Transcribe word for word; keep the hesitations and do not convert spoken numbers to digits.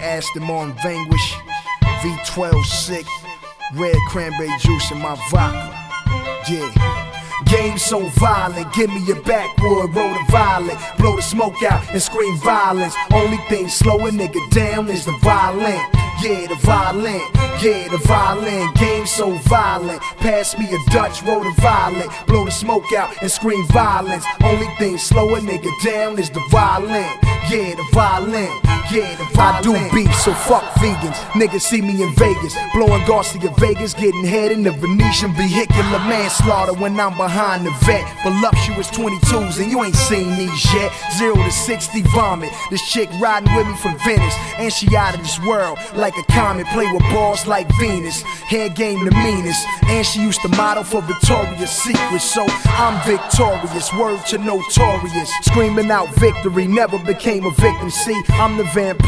Aston Martin Vanquish, V twelve sick, red cranberry juice in my vodka. Yeah. Game so violent, give me your backwood, roll the violet, blow the smoke out and scream violence. Only thing slow a nigga down is the violin. Yeah, the violin, yeah, the violin. Game so violent, pass me a Dutch, roll the violet, blow the smoke out and scream violence. Only thing slow a nigga down is the violin. Yeah, the violin, yeah, the violin. I do beef, so fuck vegans. Niggas see me in Vegas, blowing Garcia Vegas, getting head in the Venetian vehicular manslaughter when I'm behind the vet. Voluptuous twenty-twos and you ain't seen these yet. Zero to sixty vomit. This chick riding with me from Venice, and she out of this world like a comet. Play with balls like Venus, hair game the meanest, and she used to model for Victoria's Secret. So I'm victorious, word to notorious, screaming out victory. Never became a victim. See, I'm the vampire.